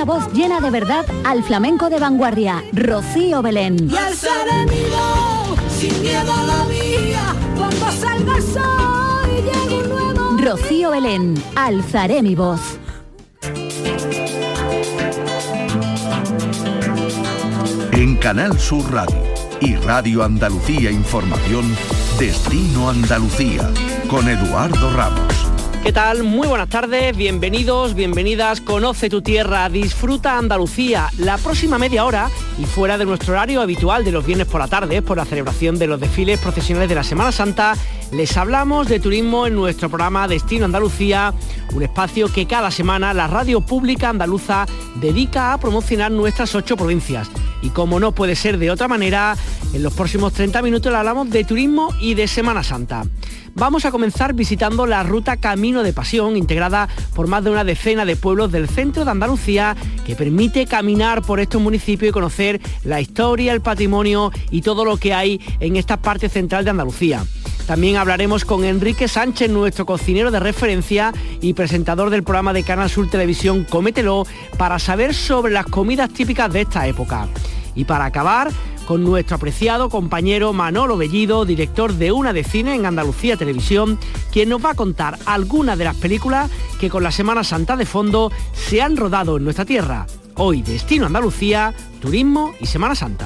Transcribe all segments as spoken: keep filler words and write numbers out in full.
una voz llena de verdad al flamenco de vanguardia, Rocío Belén. Y alzaré mi voz sin miedo a la vida, cuando salga el sol y llegue un nuevo... Rocío Belén, alzaré mi voz. En Canal Sur Radio y Radio Andalucía Información, Destino Andalucía, con Eduardo Ramos. ¿Qué tal? Muy buenas tardes, bienvenidos, bienvenidas, conoce tu tierra, disfruta Andalucía. La próxima media hora, y fuera de nuestro horario habitual de los viernes por la tarde, por la celebración de los desfiles procesionales de la Semana Santa, les hablamos de turismo en nuestro programa Destino Andalucía, un espacio que cada semana la radio pública andaluza dedica a promocionar nuestras ocho provincias. Y como no puede ser de otra manera, en los próximos treinta minutos le hablamos de turismo y de Semana Santa. Vamos a comenzar visitando la ruta Camino de Pasión, integrada por más de una decena de pueblos del centro de Andalucía, que permite caminar por estos municipios y conocer la historia, el patrimonio y todo lo que hay en esta parte central de Andalucía. También hablaremos con Enrique Sánchez, nuestro cocinero de referencia y presentador del programa de Canal Sur Televisión Cómetelo, para saber sobre las comidas típicas de esta época. Y para acabar, con nuestro apreciado compañero Manolo Bellido, director de Una de Cine en Andalucía Televisión, quien nos va a contar algunas de las películas que con la Semana Santa de fondo se han rodado en nuestra tierra. Hoy Destino Andalucía, turismo y Semana Santa.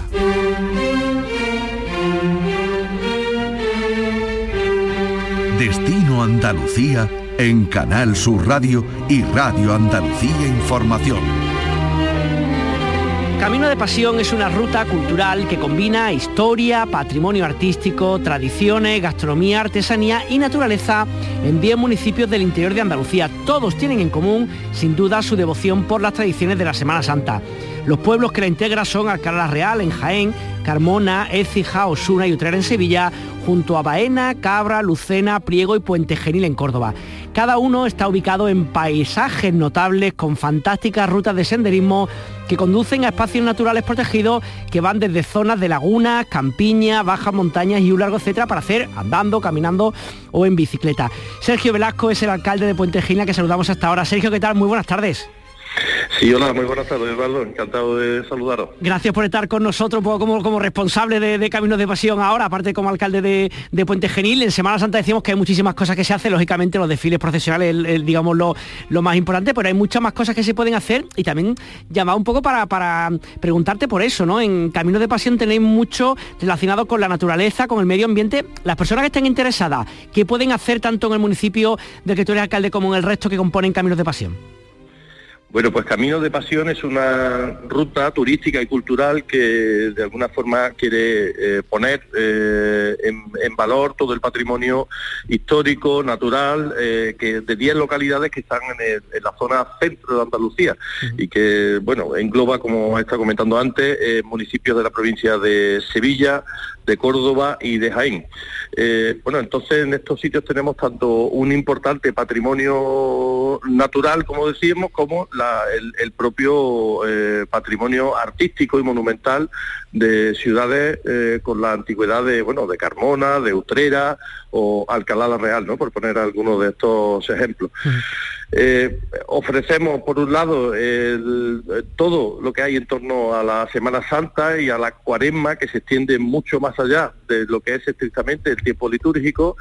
Destino Andalucía en Canal Sur Radio y Radio Andalucía Información. Camino de Pasión es una ruta cultural que combina historia, patrimonio artístico, tradiciones, gastronomía, artesanía y naturaleza en diez municipios del interior de Andalucía. Todos tienen en común, sin duda, su devoción por las tradiciones de la Semana Santa. Los pueblos que la integran son Alcalá la Real en Jaén, Carmona, Écija, Osuna y Utrera en Sevilla, junto a Baena, Cabra, Lucena, Priego y Puente Genil en Córdoba. Cada uno está ubicado en paisajes notables con fantásticas rutas de senderismo que conducen a espacios naturales protegidos que van desde zonas de lagunas, campiñas, bajas montañas y un largo etcétera para hacer andando, caminando o en bicicleta. Sergio Velasco es el alcalde de Puente Genil, que saludamos hasta ahora. Sergio, ¿qué tal? Muy buenas tardes. Sí, hola, muy buenas tardes, Eduardo, encantado de saludaros. Gracias por estar con nosotros, un poco como, como responsable de, de Caminos de Pasión ahora, aparte como alcalde de, de Puente Genil. En Semana Santa decimos que hay muchísimas cosas que se hacen, lógicamente los desfiles procesionales, el, el, digamos, lo, lo más importante, pero hay muchas más cosas que se pueden hacer y también llamado un poco para, para preguntarte por eso, ¿no? En Caminos de Pasión tenéis mucho relacionado con la naturaleza, con el medio ambiente. Las personas que estén interesadas, ¿qué pueden hacer tanto en el municipio del que tú eres alcalde como en el resto que componen Caminos de Pasión? Bueno, pues Camino de Pasión es una ruta turística y cultural que de alguna forma quiere eh, poner eh, en, en valor todo el patrimonio histórico, natural, eh, que de diez localidades que están en, el, en la zona centro de Andalucía uh-huh. y que, bueno, engloba, como está comentando antes, eh, municipios de la provincia de Sevilla, de Córdoba y de Jaén. Eh, bueno, entonces en estos sitios tenemos tanto un importante patrimonio natural, como decíamos, como la, el, el propio eh, patrimonio artístico y monumental de ciudades eh, con la antigüedad de, bueno, de Carmona, de Utrera o Alcalá la Real, ¿no? Por poner algunos de estos ejemplos. Uh-huh. Eh, ofrecemos, por un lado, el, todo lo que hay en torno a la Semana Santa y a la Cuaresma, que se extiende mucho más allá de lo que es estrictamente el tiempo litúrgico,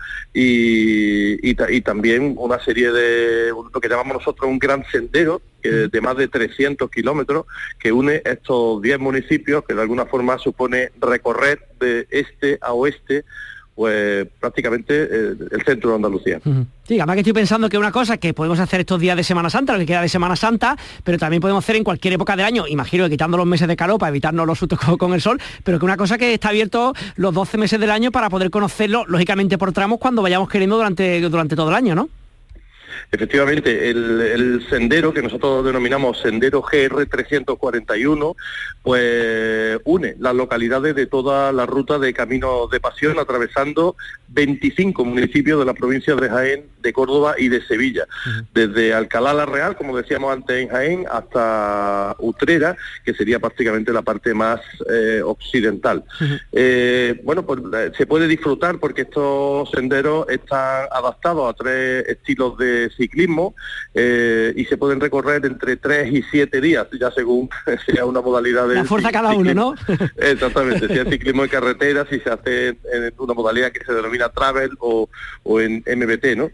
y, y, y también una serie de, lo que llamamos nosotros un gran sendero, que de más de trescientos kilómetros, que une estos diez municipios, que de alguna forma supone recorrer de este a oeste, pues prácticamente eh, el centro de Andalucía. Uh-huh. Sí, además que estoy pensando que una cosa que podemos hacer estos días de Semana Santa, lo que queda de Semana Santa, pero también podemos hacer en cualquier época del año, imagino que quitando los meses de calor para evitarnos los sustos con, con el sol, pero que una cosa que está abierto los doce meses del año para poder conocerlo, lógicamente por tramos, cuando vayamos queriendo durante, durante todo el año, ¿no? Efectivamente, el, el sendero que nosotros denominamos Sendero G R trescientos cuarenta y uno, pues une las localidades de toda la ruta de Caminos de Pasión, atravesando veinticinco municipios de la provincia de Jaén, de Córdoba y de Sevilla, uh-huh. desde Alcalá la Real, como decíamos antes en Jaén, hasta Utrera, que sería prácticamente la parte más eh, occidental. Uh-huh. Eh, bueno, pues se puede disfrutar porque estos senderos están adaptados a tres estilos de de ciclismo eh, y se pueden recorrer entre tres y siete días, ya según sea una modalidad de... La fuerza cada uno, ¿no? Exactamente, si es ciclismo en carretera, si se hace en una modalidad que se denomina travel o, o en M B T, ¿no?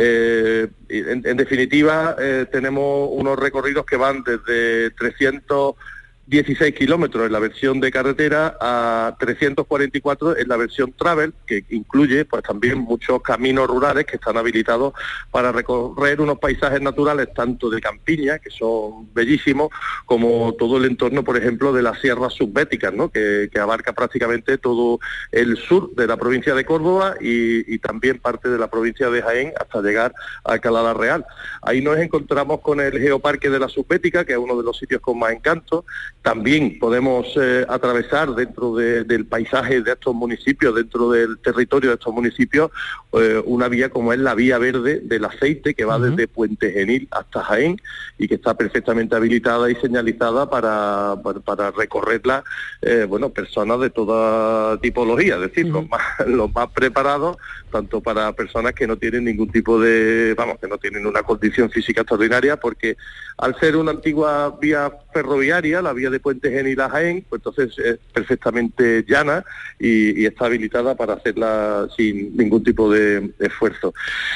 Eh, en, en definitiva, eh, tenemos unos recorridos que van desde trescientos dieciséis kilómetros en la versión de carretera a trescientos cuarenta y cuatro en la versión travel, que incluye pues también muchos caminos rurales que están habilitados para recorrer unos paisajes naturales tanto de campiña, que son bellísimos, como todo el entorno, por ejemplo, de las sierras subbéticas, ¿no? que, que abarca prácticamente todo el sur de la provincia de Córdoba y, y también parte de la provincia de Jaén hasta llegar a Alcalá la Real. Ahí nos encontramos con el Geoparque de la Subbética, que es uno de los sitios con más encanto. También podemos eh, atravesar dentro de, del paisaje de estos municipios, dentro del territorio de estos municipios, eh, una vía como es la Vía Verde del Aceite, que va uh-huh. desde Puente Genil hasta Jaén y que está perfectamente habilitada y señalizada para, para, para recorrerla, eh, bueno, personas de toda tipología, es decir, uh-huh. los, más, los más preparados, tanto para personas que no tienen ningún tipo de, vamos, que no tienen una condición física extraordinaria, porque al ser una antigua vía ferroviaria, la vía de Puente Genil a Jaén, pues entonces es perfectamente llana y, y está habilitada para hacerla sin ningún tipo de, de esfuerzo.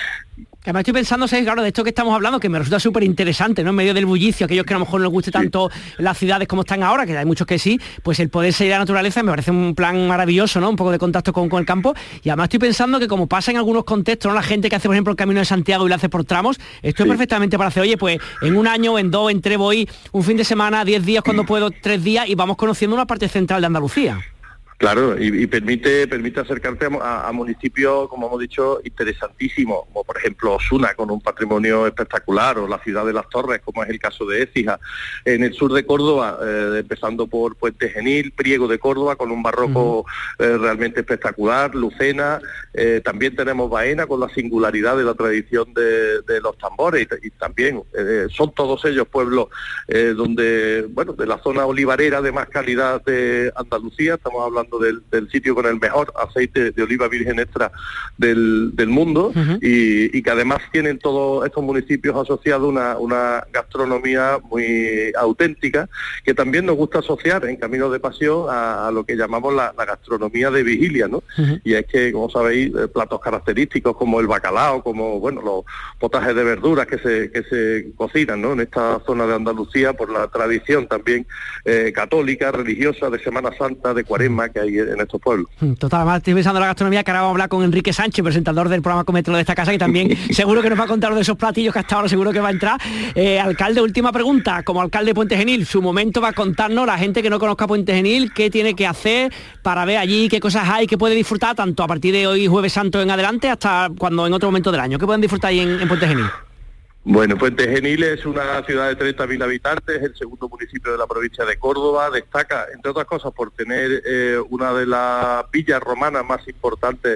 Que me estoy pensando, ¿sabes? Claro, de esto que estamos hablando, que me resulta súper interesante, ¿no? En medio del bullicio, aquellos que a lo mejor no les guste tanto sí. las ciudades como están ahora, que hay muchos que sí, pues el poder salir a la naturaleza me parece un plan maravilloso, ¿no? Un poco de contacto con, con el campo. Y además estoy pensando que como pasa en algunos contextos, ¿no? La gente que hace, por ejemplo, el Camino de Santiago y lo hace por tramos, esto sí. es perfectamente para hacer, oye, pues en un año, en dos, en tres voy un fin de semana, diez días cuando puedo, tres días, y vamos conociendo una parte central de Andalucía. Claro, y, y permite permite acercarte a, a municipios, como hemos dicho, interesantísimos, como por ejemplo Osuna, con un patrimonio espectacular, o la ciudad de Las Torres, como es el caso de Écija. En el sur de Córdoba, eh, empezando por Puente Genil, Priego de Córdoba, con un barroco uh-huh. eh, realmente espectacular, Lucena, eh, también tenemos Baena, con la singularidad de la tradición de, de los tambores, y, y también eh, son todos ellos pueblos eh, donde, bueno, de la zona olivarera de más calidad de Andalucía, estamos hablando Del, del sitio con el mejor aceite de oliva virgen extra del, del mundo uh-huh. y, y que además tienen todos estos municipios asociados una, una gastronomía muy auténtica, que también nos gusta asociar en Caminos de Pasión a, a lo que llamamos la, la gastronomía de vigilia, ¿no? Uh-huh. Y es que, como sabéis, platos característicos como el bacalao, como bueno los potajes de verduras que se, que se cocinan, ¿no? En esta zona de Andalucía por la tradición también eh, católica, religiosa, de Semana Santa, de Cuaresma, que hay en estos pueblos. Total, además estoy pensando en la gastronomía, que ahora vamos a hablar con Enrique Sánchez, presentador del programa Cometro de esta casa, que también seguro que nos va a contar de esos platillos que hasta ahora seguro que va a entrar. Eh, alcalde, última pregunta, como alcalde de Puente Genil, su momento va a contarnos, la gente que no conozca Puente Genil, qué tiene que hacer para ver allí, qué cosas hay, que puede disfrutar, tanto a partir de hoy, Jueves Santo en adelante, hasta cuando en otro momento del año, ¿qué pueden disfrutar ahí en, en Puente Genil? Bueno, Puente Genil es una ciudad de treinta mil habitantes, es el segundo municipio de la provincia de Córdoba, destaca, entre otras cosas, por tener eh, una de las villas romanas más importantes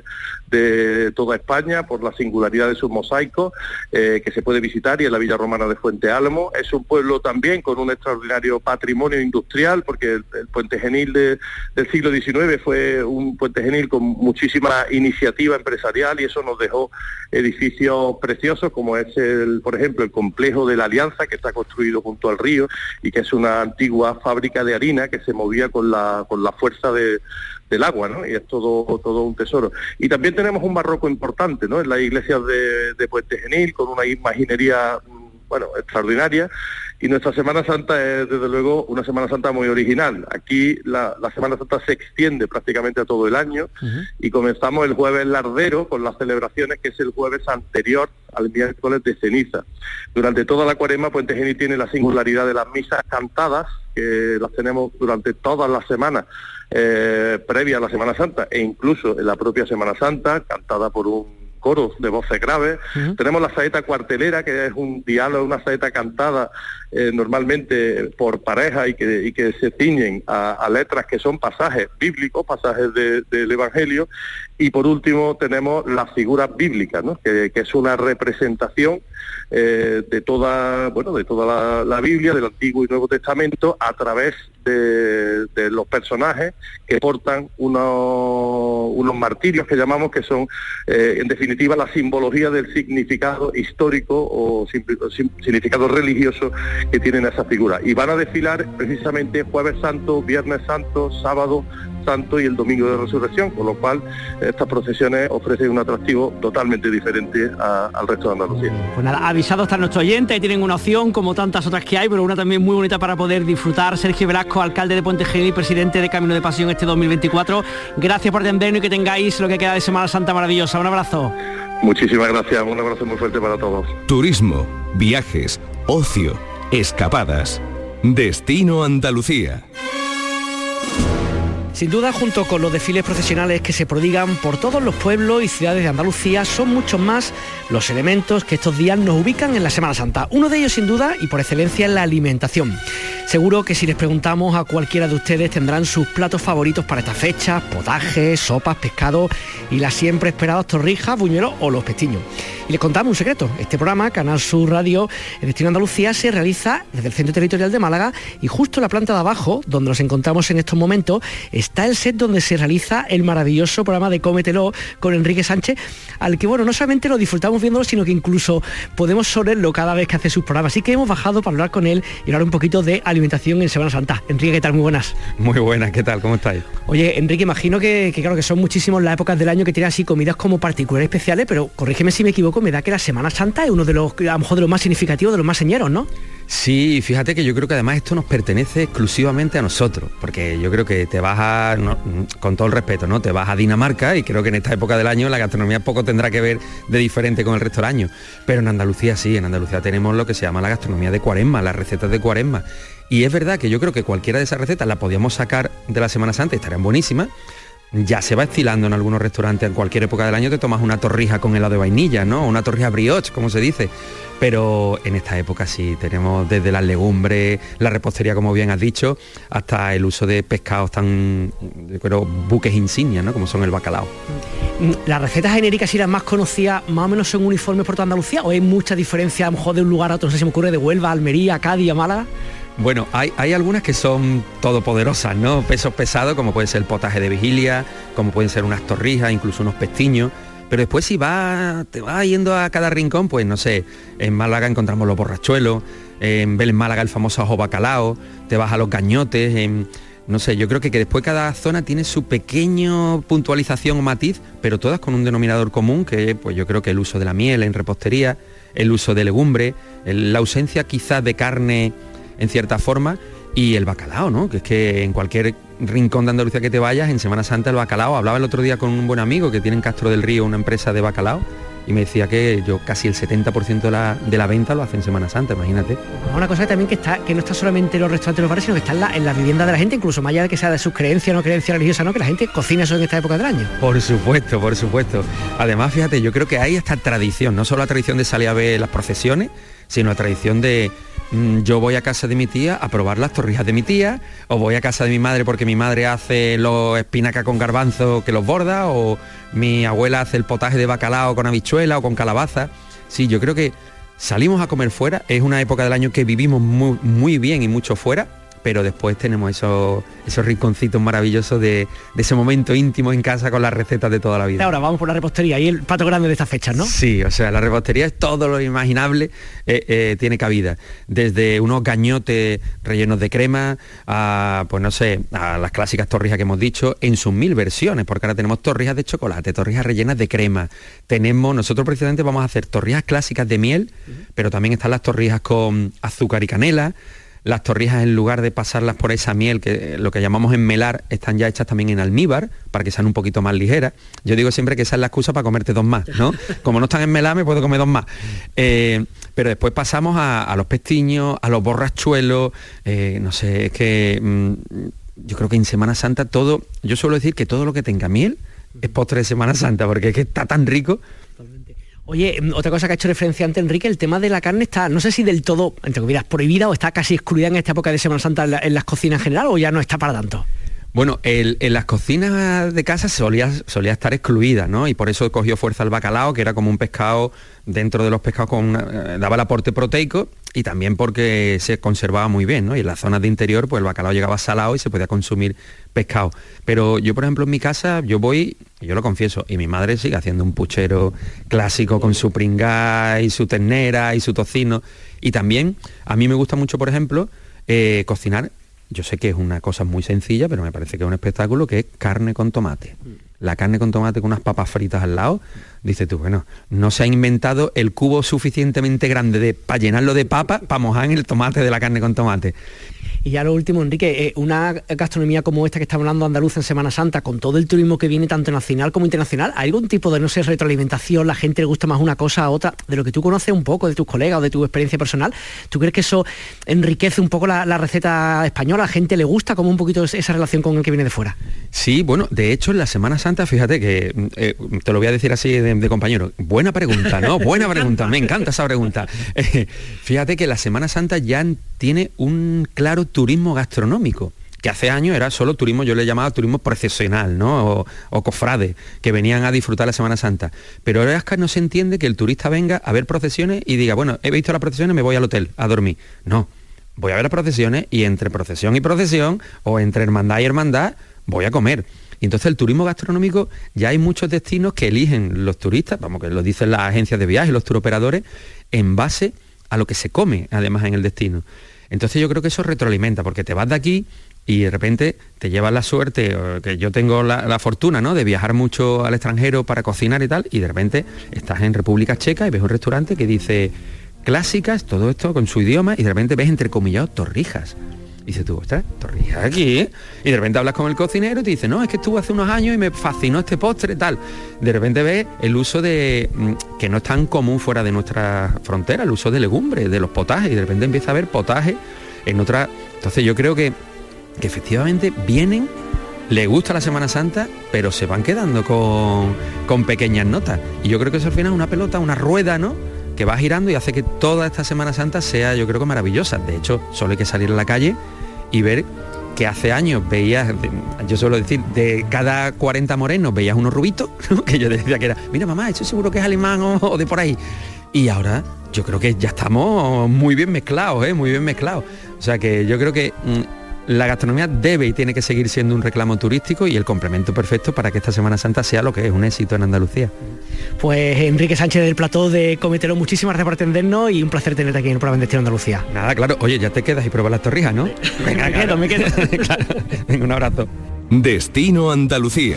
de toda España, por la singularidad de sus mosaicos, eh, que se puede visitar, y es la Villa Romana de Fuente Álamo. Es un pueblo también con un extraordinario patrimonio industrial, porque el, el Puente Genil de, del siglo diecinueve fue un Puente Genil con muchísima iniciativa empresarial, y eso nos dejó edificios preciosos, como es el, por ejemplo, el complejo de la Alianza, que está construido junto al río y que es una antigua fábrica de harina que se movía con la con la fuerza de, del agua, ¿no? Y es todo todo un tesoro. Y también tenemos un barroco importante, ¿no? En las iglesias de, de Puente Genil, con una imaginería, bueno, extraordinaria. Y nuestra Semana Santa es, desde luego, una Semana Santa muy original. Aquí la, la Semana Santa se extiende prácticamente a todo el año, uh-huh. y comenzamos el jueves lardero con las celebraciones, que es el jueves anterior al miércoles de ceniza. Durante toda la Cuaresma, Puente Genil tiene la singularidad de las misas cantadas, que las tenemos durante todas las semanas eh, previa a la Semana Santa, e incluso en la propia Semana Santa, cantada por un coros de voces graves. Uh-huh. Tenemos la saeta cuartelera, que es un diálogo, una saeta cantada eh, normalmente por pareja y que, y que se ciñen a, a letras que son pasajes bíblicos, pasajes de, del Evangelio. Y por último tenemos las figuras bíblicas, ¿no? que, que es una representación eh, de toda, bueno, de toda la, la Biblia, del Antiguo y Nuevo Testamento, a través de, de los personajes que portan unos, unos martirios que llamamos, que son eh, en definitiva definitiva la simbología del significado histórico o significado religioso que tienen esas figuras. Y van a desfilar precisamente Jueves Santo, Viernes Santo, Sábado Santo y el Domingo de Resurrección, con lo cual estas procesiones ofrecen un atractivo totalmente diferente a, al resto de Andalucía. Pues nada, avisados están nuestros oyentes, tienen una opción como tantas otras que hay, pero una también muy bonita para poder disfrutar. Sergio Velasco, alcalde de Puente Genil y presidente de Camino de Pasión este dos mil veinticuatro. Gracias por atendernos y que tengáis lo que queda de Semana Santa maravillosa. Un abrazo. Muchísimas gracias, un abrazo muy fuerte para todos. Turismo, viajes, ocio, escapadas. Destino Andalucía. Sin duda, junto con los desfiles procesionales que se prodigan por todos los pueblos y ciudades de Andalucía, son muchos más los elementos que estos días nos ubican en la Semana Santa. Uno de ellos, sin duda, y por excelencia, es la alimentación. Seguro que si les preguntamos a cualquiera de ustedes tendrán sus platos favoritos para estas fechas: potajes, sopas, pescado y las siempre esperadas torrijas, buñuelos o los pestiños. Y les contamos un secreto: este programa, Canal Sur Radio, el Destino Andalucía, se realiza desde el Centro Territorial de Málaga, y justo en la planta de abajo, donde nos encontramos en estos momentos, está el set donde se realiza el maravilloso programa de Cómetelo con Enrique Sánchez, al que, bueno, no solamente lo disfrutamos viéndolo, sino que incluso podemos olerlo cada vez que hace sus programas. Así que hemos bajado para hablar con él y hablar un poquito de alimentación en Semana Santa. Enrique, ¿qué tal? Muy buenas. Muy buenas, ¿qué tal? ¿Cómo estáis? Oye, Enrique, imagino que, que claro, que son muchísimos las épocas del año que tienen así comidas como particulares especiales, pero corrígeme si me equivoco, me da que la Semana Santa es uno de los, a lo mejor de los más significativos, de los más señeros, ¿no? Sí, fíjate que yo creo que además esto nos pertenece exclusivamente a nosotros, porque yo creo que te vas a, no, con todo el respeto, ¿no? Te vas a Dinamarca y creo que en esta época del año la gastronomía poco tendrá que ver de diferente con el resto del año, pero en Andalucía sí, en Andalucía tenemos lo que se llama la gastronomía de Cuaresma, las recetas de Cuaresma, y es verdad que yo creo que cualquiera de esas recetas la podíamos sacar de la Semana Santa y estarían buenísimas. Ya se va estilando en algunos restaurantes, en cualquier época del año te tomas una torrija con helado de vainilla, ¿no? Una torrija brioche, como se dice. Pero en esta época sí, tenemos desde las legumbres, la repostería, como bien has dicho, hasta el uso de pescados tan, pero buques insignias, ¿no? Como son el bacalao. ¿Las recetas genéricas y las más conocidas más o menos son uniformes por toda Andalucía, o hay mucha diferencia a lo mejor de un lugar a otro? No sé si me ocurre, de Huelva, Almería, Cádiz, a Málaga. Bueno, hay, hay algunas que son todopoderosas, ¿no? Pesos pesados, como puede ser el potaje de vigilia, como pueden ser unas torrijas, incluso unos pestiños. Pero después si va, te vas yendo a cada rincón, pues no sé, en Málaga encontramos los borrachuelos, en Vélez Málaga el famoso ajo bacalao, te vas a los gañotes, en, no sé, yo creo que, que después cada zona tiene su pequeño puntualización o matiz, pero todas con un denominador común, que pues yo creo que el uso de la miel en repostería, el uso de legumbre, el, la ausencia quizás de carne en cierta forma, y el bacalao, ¿no? Que es que en cualquier rincón de Andalucía que te vayas, en Semana Santa el bacalao. Hablaba el otro día con un buen amigo que tiene en Castro del Río una empresa de bacalao, y me decía que yo casi el setenta por ciento de la, de la venta lo hace en Semana Santa, imagínate. Una cosa también que está, que no está solamente en los restaurantes, los bares, sino que está en la, en la vivienda de la gente, incluso más allá de que sea de sus creencias o no creencias religiosas, ¿no? Que la gente cocina eso en esta época del año. Por supuesto, por supuesto. Además, fíjate, yo creo que hay esta tradición, no solo la tradición de salir a ver las procesiones, sino la tradición de yo voy a casa de mi tía a probar las torrijas de mi tía, o voy a casa de mi madre porque mi madre hace los espinacas con garbanzo que los borda, o mi abuela hace el potaje de bacalao con habichuela o con calabaza. Sí, yo creo que salimos a comer fuera, es una época del año que vivimos muy, muy bien y mucho fuera, pero después tenemos esos, esos rinconcitos maravillosos de, de ese momento íntimo en casa con las recetas de toda la vida. Ahora vamos por la repostería y el plato grande de estas fechas, ¿no? Sí, o sea, la repostería es todo lo imaginable, eh, eh, tiene cabida. Desde unos gañotes rellenos de crema a, pues no sé, a las clásicas torrijas que hemos dicho, en sus mil versiones, porque ahora tenemos torrijas de chocolate, torrijas rellenas de crema. Tenemos, nosotros precisamente vamos a hacer torrijas clásicas de miel, uh-huh. pero también están las torrijas con azúcar y canela. Las torrijas, en lugar de pasarlas por esa miel, que lo que llamamos enmelar, están ya hechas también en almíbar, para que sean un poquito más ligeras. Yo digo siempre que esa es la excusa para comerte dos más, ¿no? Como no están enmeladas, me puedo comer dos más. Eh, pero después pasamos a, a los pestiños, a los borrachuelos, eh, no sé, es que mmm, yo creo que en Semana Santa todo, yo suelo decir que todo lo que tenga miel es postre de Semana Santa, porque es que está tan rico. Oye, otra cosa que ha hecho referencia antes, Enrique, el tema de la carne está, no sé si del todo, entre comillas, prohibida o está casi excluida en esta época de Semana Santa en, la, en las cocinas en general, o ya no está para tanto. Bueno, el, en las cocinas de casa solía, solía estar excluida, ¿no? Y por eso cogió fuerza el bacalao, que era como un pescado dentro de los pescados con una, eh, daba el aporte proteico, y también porque se conservaba muy bien, ¿no? Y en las zonas de interior, pues el bacalao llegaba salado y se podía consumir pescado. Pero yo, por ejemplo, en mi casa, yo voy, yo lo confieso, y mi madre sigue haciendo un puchero clásico con su pringá y su ternera y su tocino. Y también, a mí me gusta mucho, por ejemplo, eh, cocinar. Yo sé que es una cosa muy sencilla, pero me parece que es un espectáculo, que es carne con tomate. La carne con tomate con unas papas fritas al lado, dices tú, bueno, no se ha inventado el cubo suficientemente grande de, para llenarlo de papa, para mojar en el tomate de la carne con tomate. Y ya lo último, Enrique, eh, una gastronomía como esta que está hablando andaluza en Semana Santa, con todo el turismo que viene tanto nacional como internacional, ¿hay algún tipo de, no sé, retroalimentación? ¿La gente le gusta más una cosa a otra? De lo que tú conoces un poco, de tus colegas o de tu experiencia personal, ¿tú crees que eso enriquece un poco la, la receta española? ¿A la gente le gusta como un poquito esa relación con el que viene de fuera? Sí, bueno, de hecho en la Semana Santa, fíjate que, eh, te lo voy a decir así de, de compañero, buena pregunta, ¿no? Buena pregunta, me encanta esa pregunta. Eh, fíjate que la Semana Santa ya tiene un claro turismo gastronómico, que hace años era solo turismo, yo le llamaba turismo procesional, ¿no? O, o cofrade, que venían a disfrutar la Semana Santa. Pero ahora es que no se entiende que el turista venga a ver procesiones y diga, bueno, he visto las procesiones, me voy al hotel a dormir. No, voy a ver las procesiones y entre procesión y procesión, o entre hermandad y hermandad, voy a comer. Y entonces el turismo gastronómico, ya hay muchos destinos que eligen los turistas, vamos, que lo dicen las agencias de viajes, los turoperadores, en base a lo que se come, además, en el destino. Entonces yo creo que eso retroalimenta, porque te vas de aquí y de repente te llevas la suerte, que yo tengo la, la fortuna, ¿no?, de viajar mucho al extranjero para cocinar y tal, y de repente estás en República Checa y ves un restaurante que dice clásicas, todo esto con su idioma, y de repente ves entrecomillados torrijas. Y dices tú, ostras, torrijas aquí, ¿eh? Y de repente hablas con el cocinero y te dice, no, es que estuve hace unos años y me fascinó este postre, tal. De repente ves el uso de, que no es tan común fuera de nuestra frontera, el uso de legumbres, de los potajes, y de repente empieza a haber potaje en otra. Entonces yo creo que, que efectivamente vienen, les gusta la Semana Santa, pero se van quedando con, con pequeñas notas. Y yo creo que eso al final es una pelota, una rueda, ¿no?, que va girando y hace que toda esta Semana Santa sea, yo creo que maravillosa. De hecho, solo hay que salir a la calle y ver que hace años veías, yo suelo decir, de cada cuarenta morenos veías unos rubitos, ¿no?, que yo decía que era, mira mamá, eso seguro que es alemán o, o de por ahí. Y ahora yo creo que ya estamos muy bien mezclados, ¿eh? muy bien mezclados. O sea que yo creo que mmm, la gastronomía debe y tiene que seguir siendo un reclamo turístico y el complemento perfecto para que esta Semana Santa sea lo que es, un éxito en Andalucía. Pues Enrique Sánchez del plató de Cometero, muchísimas gracias por atendernos y un placer tenerte aquí en el programa de Destino Andalucía. Nada, claro, oye, ya te quedas y pruebas las torrijas, ¿no? Venga, me quedo, me quedo. Claro. Venga, un abrazo. Destino Andalucía.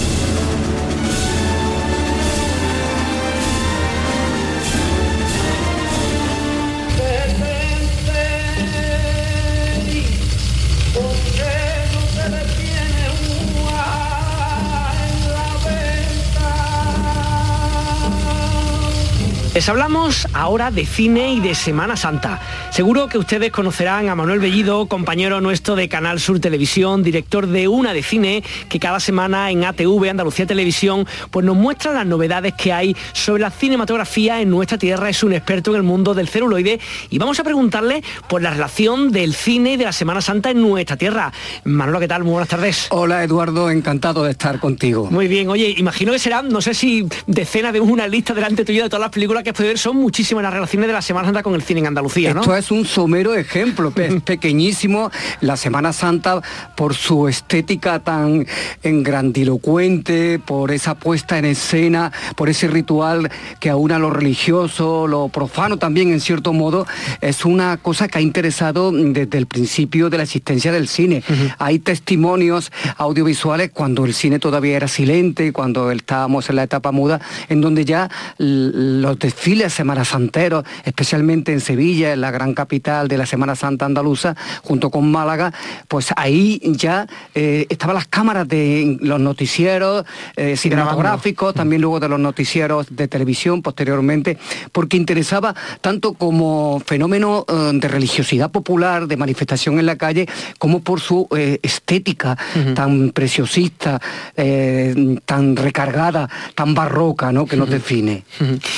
Les hablamos ahora de cine y de Semana Santa. Seguro que ustedes conocerán a Manuel Bellido, compañero nuestro de Canal Sur Televisión, director de Una de Cine, que cada semana en A T V, Andalucía Televisión, pues nos muestra las novedades que hay sobre la cinematografía en nuestra tierra. Es un experto en el mundo del celuloide y vamos a preguntarle por la relación del cine y de la Semana Santa en nuestra tierra. Manolo, ¿qué tal? Muy buenas tardes. Hola, Eduardo, encantado de estar contigo. Muy bien, oye, imagino que serán, no sé si decenas de una lista delante tuya de todas las películas que has podido ver. Son muchísimas las relaciones de la Semana Santa con el cine en Andalucía, ¿no? Esto es un somero ejemplo, es pequeñísimo. La Semana Santa, por su estética tan grandilocuente, por esa puesta en escena, por ese ritual que aúna lo religioso, lo profano también en cierto modo, es una cosa que ha interesado desde el principio de la existencia del cine. Uh-huh. Hay testimonios audiovisuales cuando el cine todavía era silente, cuando estábamos en la etapa muda, en donde ya los desfiles semanasanteros, especialmente en Sevilla, en la gran capital de la Semana Santa andaluza, junto con Málaga, pues ahí ya eh, estaban las cámaras de los noticieros eh, cinematográficos, también luego de los noticieros de televisión posteriormente, porque interesaba tanto como fenómeno eh, de religiosidad popular, de manifestación en la calle, como por su eh, estética uh-huh. tan preciosista, eh, tan recargada, tan barroca, ¿no?, que uh-huh. nos define. Uh-huh. Oye,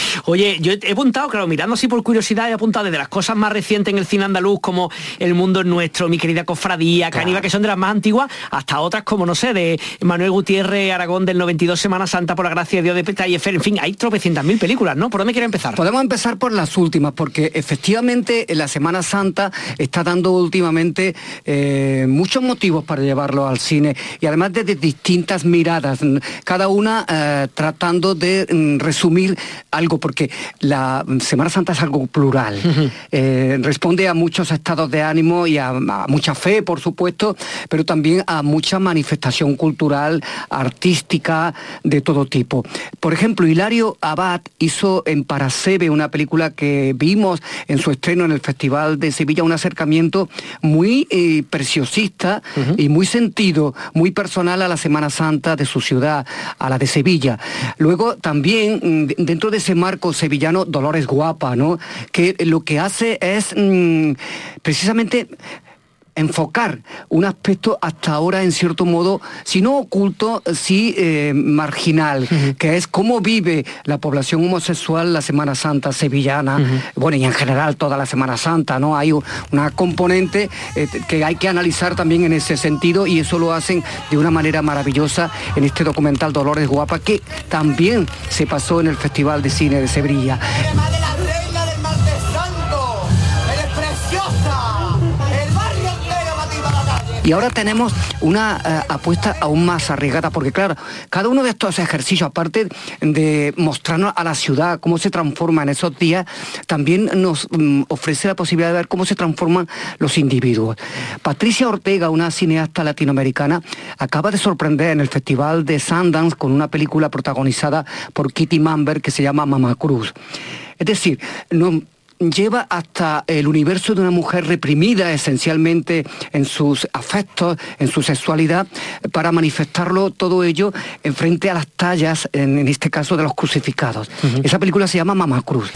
Oye, yo he apuntado, claro, mirando así por curiosidad, he apuntado desde las cosas más recientes en el cine andaluz, como El mundo es nuestro, Mi querida cofradía, Caníbal, claro, que son de las más antiguas, hasta otras como, no sé, de Manuel Gutiérrez Aragón del noventa y dos, Semana Santa, por la gracia de Dios, de Petayefer, en fin, hay tropecientas mil películas, ¿no? ¿Por dónde quiere empezar? Podemos empezar por las últimas, porque efectivamente la Semana Santa está dando últimamente eh, muchos motivos para llevarlo al cine, y además desde distintas miradas, cada una eh, tratando de mm, resumir algo, porque la Semana Santa es algo plural, uh-huh. eh, responde a muchos estados de ánimo y a, a mucha fe, por supuesto, pero también a mucha manifestación cultural, artística, de todo tipo. Por ejemplo, Hilario Abad hizo en Parasebe, una película que vimos en su estreno en el Festival de Sevilla, un acercamiento muy eh, preciosista uh-huh. y muy sentido, muy personal a la Semana Santa de su ciudad, a la de Sevilla. Luego también, dentro de ese marco sevillano, Dolores Guapa, ¿no? Que lo que hace es mmm, precisamente enfocar un aspecto hasta ahora en cierto modo, si no oculto, sí eh, marginal, uh-huh. que es cómo vive la población homosexual la Semana Santa sevillana, uh-huh. bueno, y en general toda la Semana Santa, ¿no? Hay una componente eh, que hay que analizar también en ese sentido, y eso lo hacen de una manera maravillosa en este documental Dolores Guapa, que también se pasó en el Festival de Cine de Sevilla. Y ahora tenemos una uh, apuesta aún más arriesgada, porque claro, cada uno de estos ejercicios, aparte de mostrarnos a la ciudad cómo se transforma en esos días, también nos um, ofrece la posibilidad de ver cómo se transforman los individuos. Patricia Ortega, una cineasta latinoamericana, acaba de sorprender en el Festival de Sundance con una película protagonizada por Kitty Mamber que se llama Mamá Cruz. Es decir, no... lleva hasta el universo de una mujer reprimida esencialmente en sus afectos, en su sexualidad, para manifestarlo todo ello en frente a las tallas, en, en este caso de los crucificados. Uh-huh. Esa película se llama Mamá Cruz.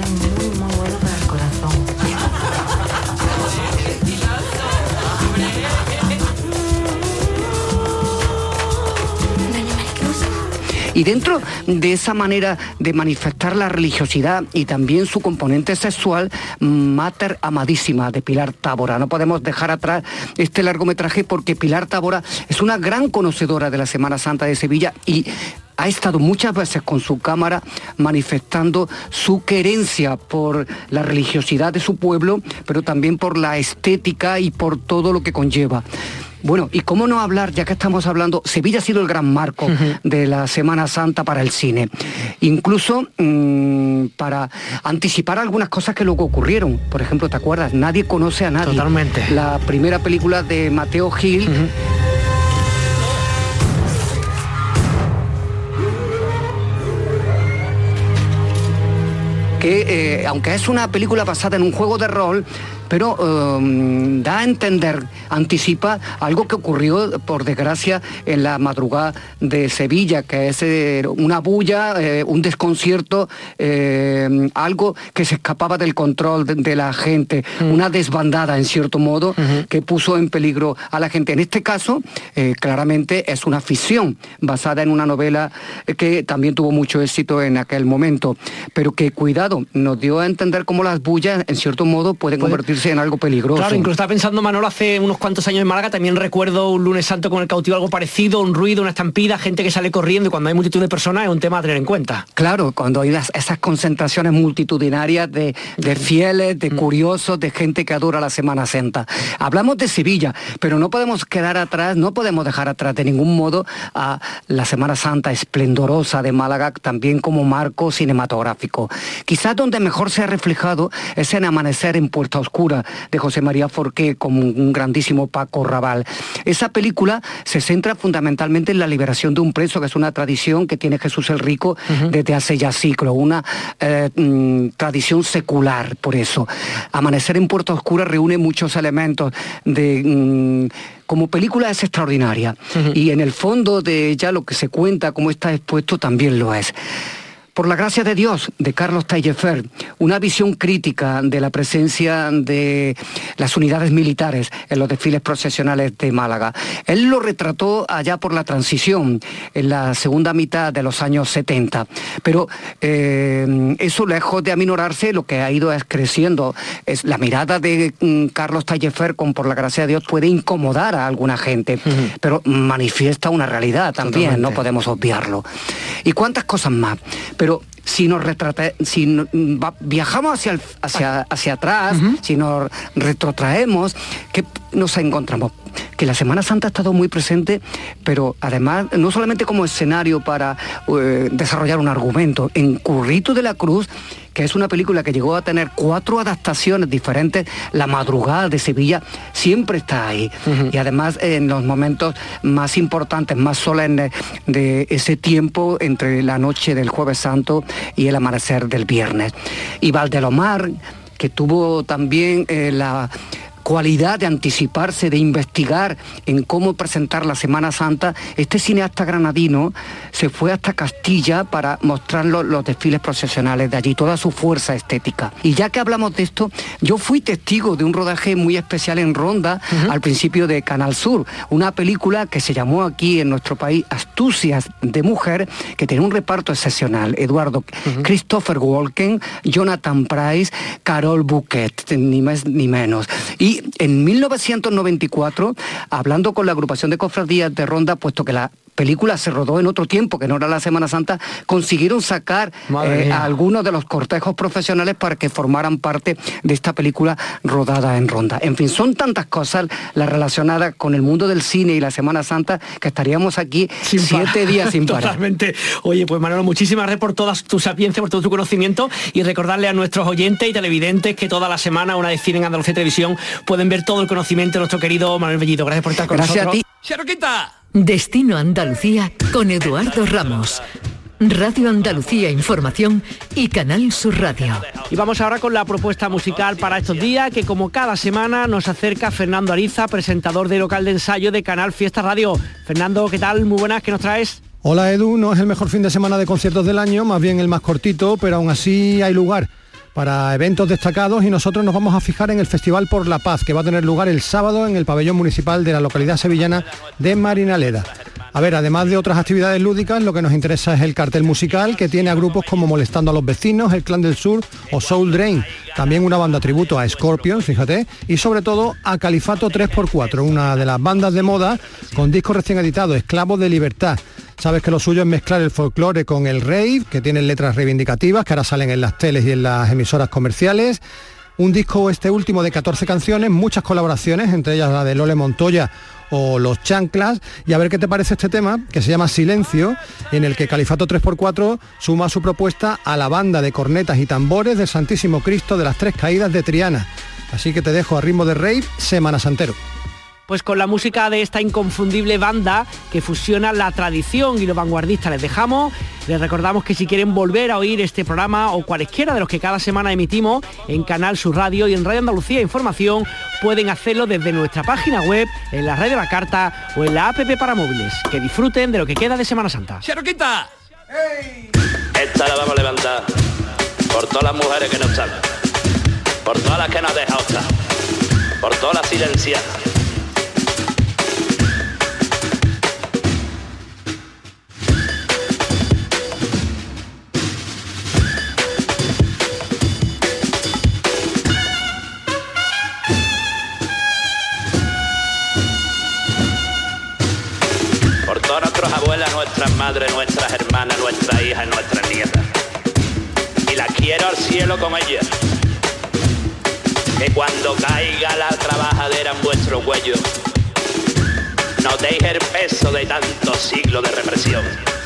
Y dentro de esa manera de manifestar la religiosidad y también su componente sexual, Mater Amadísima, de Pilar Tábora. No podemos dejar atrás este largometraje porque Pilar Tábora es una gran conocedora de la Semana Santa de Sevilla y ha estado muchas veces con su cámara manifestando su querencia por la religiosidad de su pueblo, pero también por la estética y por todo lo que conlleva. Bueno, y cómo no hablar, ya que estamos hablando, Sevilla ha sido el gran marco uh-huh. de la Semana Santa para el cine. Incluso mmm, para anticipar algunas cosas que luego ocurrieron. Por ejemplo, ¿te acuerdas? Nadie conoce a nadie. Totalmente. La primera película de Mateo Gil. Uh-huh. que eh, aunque es una película basada en un juego de rol, pero um, da a entender, anticipa algo que ocurrió, por desgracia, en la madrugada de Sevilla, que es eh, una bulla, eh, un desconcierto, eh, algo que se escapaba del control de, de la gente, mm. una desbandada, en cierto modo, uh-huh. que puso en peligro a la gente. En este caso, eh, claramente es una ficción, basada en una novela que también tuvo mucho éxito en aquel momento, pero que, cuidado, nos dio a entender cómo las bullas, en cierto modo, pueden ¿Puede? convertirse en algo peligroso. Claro, incluso estaba pensando, Manolo, hace unos cuantos años en Málaga, también recuerdo un lunes santo con el cautivo, algo parecido, un ruido, una estampida, gente que sale corriendo, y cuando hay multitud de personas es un tema a tener en cuenta. Claro, cuando hay las, esas concentraciones multitudinarias de, de fieles, de curiosos, de gente que adora la Semana Santa. Hablamos de Sevilla, pero no podemos quedar atrás, no podemos dejar atrás de ningún modo a la Semana Santa esplendorosa de Málaga, también como marco cinematográfico. Quizás donde mejor se ha reflejado es en Amanecer en Puerta Oscura, de José María Forqué, como un grandísimo Paco Raval. Esa película se centra fundamentalmente en la liberación de un preso, que es una tradición que tiene Jesús el Rico uh-huh. desde hace ya siglos, una eh, mm, tradición secular, por eso. Amanecer en Puerta Oscura reúne muchos elementos de... Mm, como película es extraordinaria, uh-huh. y en el fondo de ella lo que se cuenta, como está expuesto, también lo es. Por la gracia de Dios, de Carlos Taillefer, una visión crítica de la presencia de las unidades militares en los desfiles procesionales de Málaga. Él lo retrató allá por la transición, en la segunda mitad de los años setenta, pero eh, eso lejos de aminorarse, lo que ha ido es creciendo. Es la mirada de mm, Carlos Taillefer con Por la gracia de Dios puede incomodar a alguna gente, uh-huh. pero manifiesta una realidad también. Totalmente. No podemos obviarlo. ¿Y cuántas cosas más? Pero si nos retrata, si no, va, viajamos hacia, el, hacia, hacia atrás, uh-huh. si nos retrotraemos, ¿qué nos encontramos? Que la Semana Santa ha estado muy presente, pero además no solamente como escenario para eh, desarrollar un argumento. En Currito de la Cruz, que es una película que llegó a tener cuatro adaptaciones diferentes, La madrugada de Sevilla siempre está ahí. Uh-huh. Y además en los momentos más importantes, más solemnes de ese tiempo entre la noche del Jueves Santo y el amanecer del viernes. Y Valdelomar, que tuvo también eh, la cualidad de anticiparse, de investigar en cómo presentar la Semana Santa, este cineasta granadino se fue hasta Castilla para mostrar los, los desfiles procesionales de allí, toda su fuerza estética. Y ya que hablamos de esto, yo fui testigo de un rodaje muy especial en Ronda, uh-huh. al principio de Canal Sur, una película que se llamó aquí en nuestro país Astucias de Mujer, que tenía un reparto excepcional: Eduardo, uh-huh. Christopher Walken, Jonathan Pryce, Carol Bouquet, ni más ni menos. Y en mil novecientos noventa y cuatro, hablando con la agrupación de cofradías de Ronda, puesto que la película se rodó en otro tiempo, que no era la Semana Santa, consiguieron sacar eh, a algunos de los cortejos profesionales para que formaran parte de esta película rodada en Ronda. En fin, son tantas cosas las relacionadas con el mundo del cine y la Semana Santa que estaríamos aquí sin siete días sin parar. Totalmente. Oye, pues Manolo, muchísimas gracias por toda tu sapiencia, por todo tu conocimiento, y recordarle a nuestros oyentes y televidentes que toda la semana, una vez Cine en Andalucía Televisión, pueden ver todo el conocimiento de nuestro querido Manuel Bellido. Gracias por estar con gracias nosotros. Gracias a ti. ¡Xeroquita! Destino Andalucía con Eduardo Ramos. Radio Andalucía Información y Canal Sur Radio. Y vamos ahora con la propuesta musical para estos días, que como cada semana nos acerca Fernando Ariza, presentador de Local de Ensayo de Canal Fiesta Radio. Fernando, ¿qué tal? Muy buenas, ¿qué nos traes? Hola Edu, no es el mejor fin de semana de conciertos del año, más bien el más cortito, pero aún así hay lugar para eventos destacados, y nosotros nos vamos a fijar en el Festival por la Paz, que va a tener lugar el sábado en el pabellón municipal de la localidad sevillana de Marinaleda. A ver, además de otras actividades lúdicas, lo que nos interesa es el cartel musical, que tiene a grupos como Molestando a los Vecinos, El Clan del Sur o Soul Drain. También una banda tributo a Scorpions, fíjate, y sobre todo a Califato tres por cuatro, una de las bandas de moda con disco recién editado, Esclavos de Libertad. Sabes que lo suyo es mezclar el folclore con el rave, que tienen letras reivindicativas, que ahora salen en las teles y en las emisoras comerciales. Un disco este último de catorce canciones, muchas colaboraciones, entre ellas la de Lole Montoya o Los Chanclas. Y a ver qué te parece este tema, que se llama Silencio, en el que Califato tres por cuatro suma su propuesta a la banda de cornetas y tambores del Santísimo Cristo de las Tres Caídas de Triana. Así que te dejo a ritmo de rave, Semana Santero. Pues con la música de esta inconfundible banda que fusiona la tradición y lo vanguardista les dejamos. Les recordamos que si quieren volver a oír este programa o cualesquiera de los que cada semana emitimos en Canal Sur Radio y en Radio Andalucía Información, pueden hacerlo desde nuestra página web, en la red de la carta o en la app para móviles. Que disfruten de lo que queda de Semana Santa. ¡Xeroquita! ¡Hey! Esta la vamos a levantar por todas las mujeres que no están, por todas las que nos dejan estar, por todas las silenciadas. Nuestras abuelas, nuestras madres, nuestras hermanas, nuestras hijas, nuestras nietas. Y las quiero al cielo con ellas. Que cuando caiga la trabajadera en vuestro cuello, notéis el peso de tantos siglos de represión.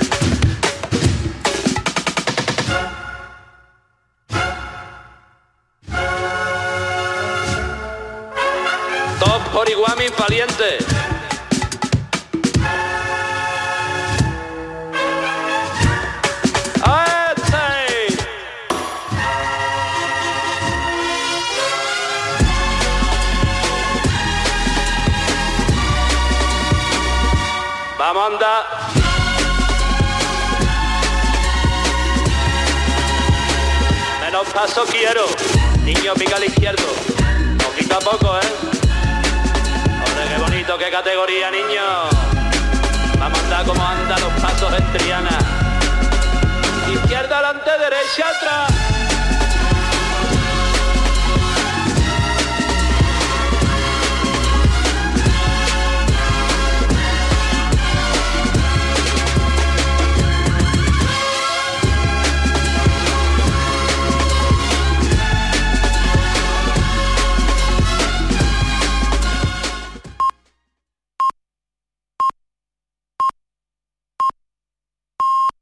Todos por igual, mis valientes. Vamos a andar. pasos quiero. Niño, pica al izquierdo. Poquito a poco, ¿eh? Hombre, qué bonito, qué categoría, niño. Vamos a andar como andan los pasos en Triana.